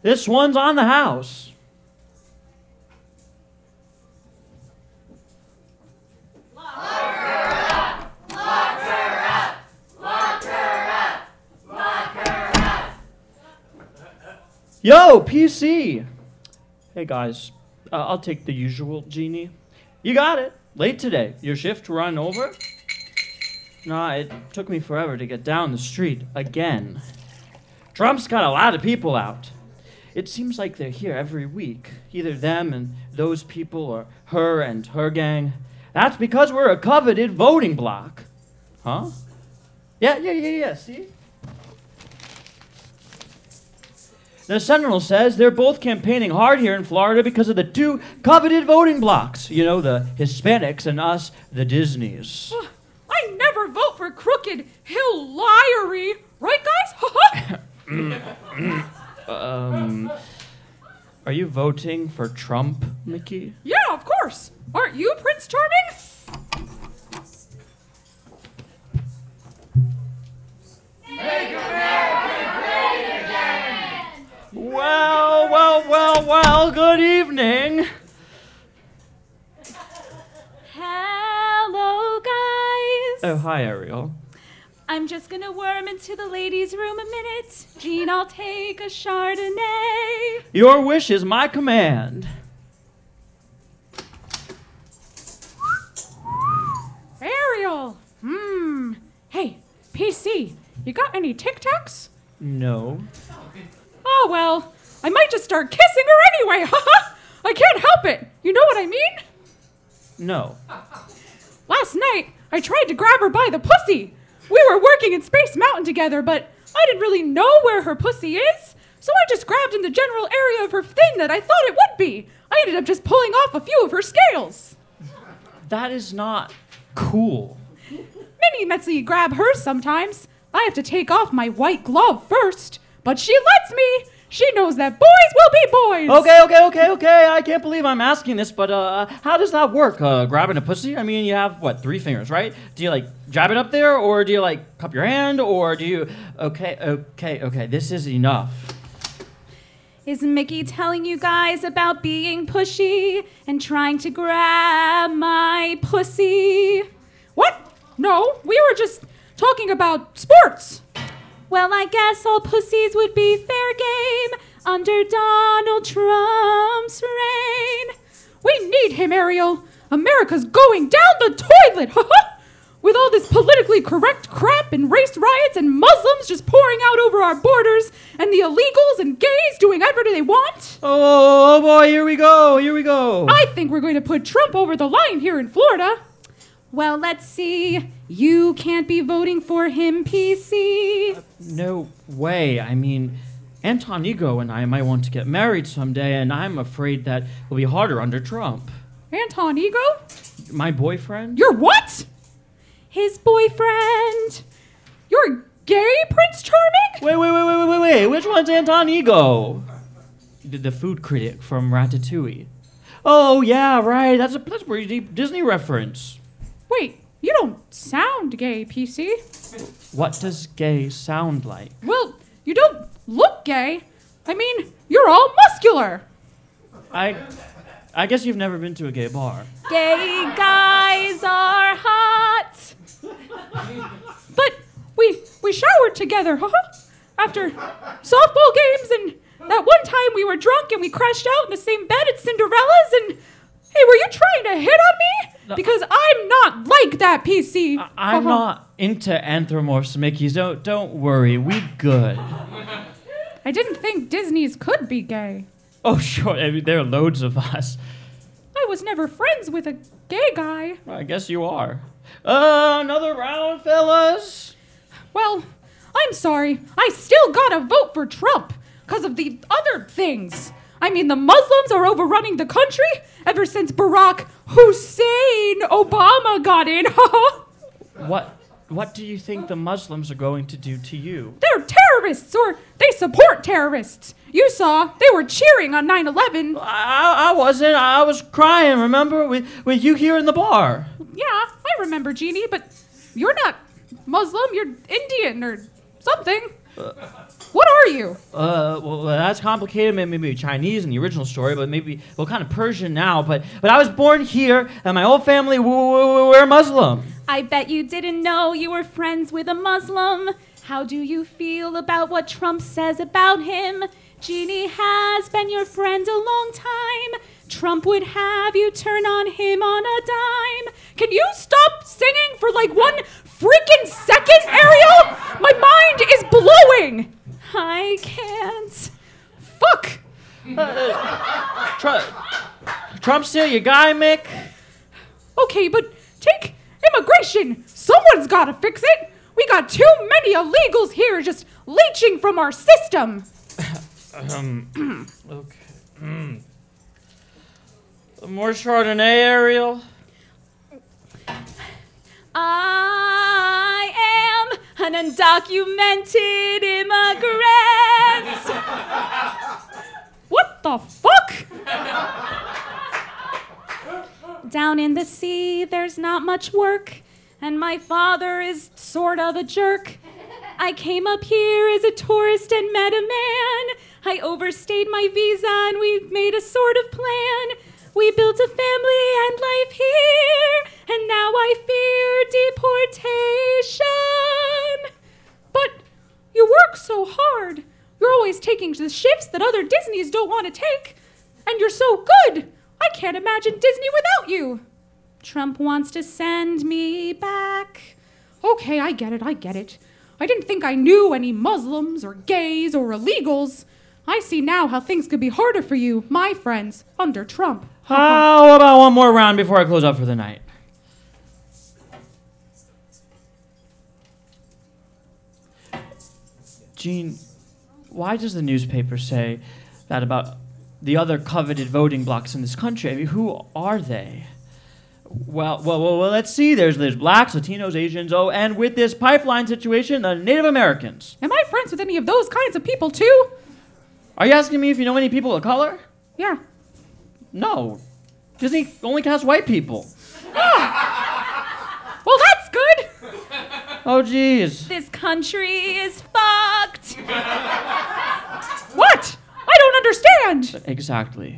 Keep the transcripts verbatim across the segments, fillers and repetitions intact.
This one's on the house. Lock her up! Lock her up! Lock her up! Lock her up! Yo, P C. Hey guys, uh, I'll take the usual, Genie. You got it. Late today. Your shift run over? Nah, it took me forever to get down the street again. Trump's got a lot of people out. It seems like they're here every week. Either them and those people or her and her gang. That's because we're a coveted voting bloc. Huh? Yeah, yeah, yeah, yeah, see? The Sentinel says they're both campaigning hard here in Florida because of the two coveted voting blocs. You know, the Hispanics and us, the Disneys. I never vote for crooked Hillary. Right, guys? um, are you voting for Trump, Mickey? Yeah, of course. Aren't you, Prince Charming? Make America great again! Well, well, well, well, good evening. Hello, guys. Oh, hi, Ariel. I'm just gonna worm into the ladies' room a minute. Jean, I'll take a Chardonnay. Your wish is my command. Ariel. Hmm. Hey, P C, you got any Tic Tacs? No. Oh, well, I might just start kissing her anyway. Haha. I can't help it. You know what I mean? No. Last night, I tried to grab her by the pussy. We were working in Space Mountain together, but I didn't really know where her pussy is, so I just grabbed in the general area of her thing that I thought it would be. I ended up just pulling off a few of her scales. That is not cool. Minnie lets me grab hers sometimes. I have to take off my white glove first, but she lets me. She knows that boys will be boys. Okay, okay, okay, okay. I can't believe I'm asking this, but uh, how does that work? Uh, grabbing a pussy? I mean, you have, what, three fingers, right? Do you, like, jab it up there, or do you, like, cup your hand, or do you... Okay, okay, okay, this is enough. Is Mickey telling you guys about being pushy and trying to grab my pussy? What? No, we were just talking about sports. Well, I guess all pussies would be fair game under Donald Trump's reign. We need him, Ariel. America's going down the toilet. With all this politically correct crap and race riots and Muslims just pouring out over our borders and the illegals and gays doing whatever they want. Oh, oh boy, here we go, here we go. I think we're going to put Trump over the line here in Florida. Well, let's see. You can't be voting for him, P C. Uh, no way. I mean, Anton Ego and I might want to get married someday, and I'm afraid that will be harder under Trump. Anton Ego? My boyfriend? You're what? His boyfriend. You're gay, Prince Charming? Wait, wait, wait, wait, wait, wait, wait. Which one's Anton Ego? The, the food critic from Ratatouille. Oh, yeah, right. That's a, that's a pretty deep Disney reference. Wait, you don't sound gay, P C. What does gay sound like? Well, you don't look gay. I mean, you're all muscular. I I guess you've never been to a gay bar. Gay guys are hot. But we we showered together, haha. After softball games, and that one time we were drunk and we crashed out in the same bed at Cinderella's, and hey, were you trying to hit on me? No. Because I'm not like that, P C. I, I'm Uh-huh. not into anthropomorphs, Mickeys. Don't don't worry, we good. I didn't think Disney's could be gay. Oh sure, I mean, there are loads of us. I was never friends with a gay guy. I guess you are. Uh, another round, fellas. Well, I'm sorry. I still gotta vote for Trump because of the other things. I mean, the Muslims are overrunning the country ever since Barack Hussein Obama got in. What what do you think the Muslims are going to do to you? They're terrorists, or they support terrorists. You saw, they were cheering on nine eleven. I, I wasn't. I was crying, remember? With, with you here in the bar. Yeah, I remember, Jeannie, but you're not Muslim, you're Indian or something. Uh, What are you? Uh, well, that's complicated. Maybe, maybe Chinese in the original story, but maybe, well, kind of Persian now. But, but I was born here, and my whole family, w- w- we're Muslim. I bet you didn't know you were friends with a Muslim. How do you feel about what Trump says about him? Genie has been your friend a long time. Trump would have you turn on him on a dime. Can you stop singing for like one freaking second, Ariel? My mind is blowing. I can't. Fuck. Tr- Trump's still your guy, Mick? Okay, but take immigration. Someone's got to fix it. We got too many illegals here just leeching from our system. Um, okay. Mm. More Chardonnay, Ariel? I am an undocumented immigrant. What the fuck? Down in the sea, there's not much work, and my father is sort of a jerk. I came up here as a tourist and met a man. I overstayed my visa and we made a sort of plan. We built a family and life here, and now I fear deportation. But you work so hard. You're always taking the shifts that other Disneys don't want to take. And you're so good. I can't imagine Disney without you. Trump wants to send me back. Okay, I get it, I get it. I didn't think I knew any Muslims or gays or illegals. I see now how things could be harder for you, my friends, under Trump. How about one more round before I close up for the night? Gene, why does the newspaper say that about the other coveted voting blocks in this country? I mean, who are they? Well, well, well, well let's see. There's there's blacks, Latinos, Asians, oh, and with this pipeline situation, the Native Americans. Am I friends with any of those kinds of people, too? Are you asking me if you know any people of color? Yeah. No. Disney only casts white people. Well, that's good. Oh, geez. This country is fucked. What? I don't understand. Exactly.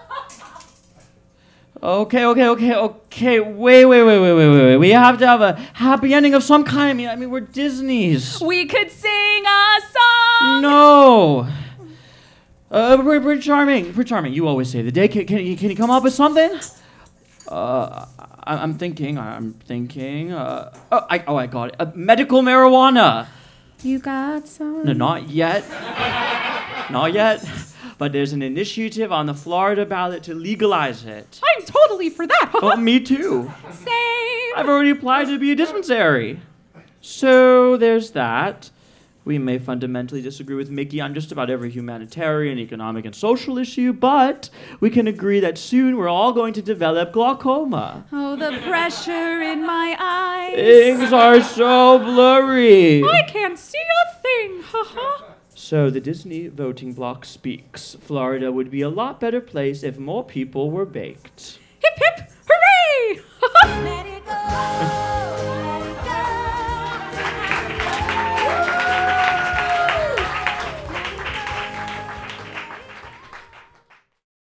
Okay, okay, okay, okay. Wait, wait, wait, wait, wait, wait, wait. We have to have a happy ending of some kind. I mean, I mean, we're Disney's. We could sing a song. No. Uh, pretty, pretty charming. Pretty charming. You always say the day. Can, can, you, can you come up with something? Uh, I, I'm thinking. I'm thinking. Uh, oh, I, oh, I got it. Uh, medical marijuana. You got some. No, not yet. Not yet. But there's an initiative on the Florida ballot to legalize it. I'm totally for that. Oh, me too. Same. I've already applied to be a dispensary. So there's that. We may fundamentally disagree with Mickey on just about every humanitarian, economic, and social issue, but we can agree that soon we're all going to develop glaucoma. Oh, the pressure in my eyes. Things are so blurry. I can't see a thing. Haha. So the Disney voting bloc speaks. Florida would be a lot better place if more people were baked.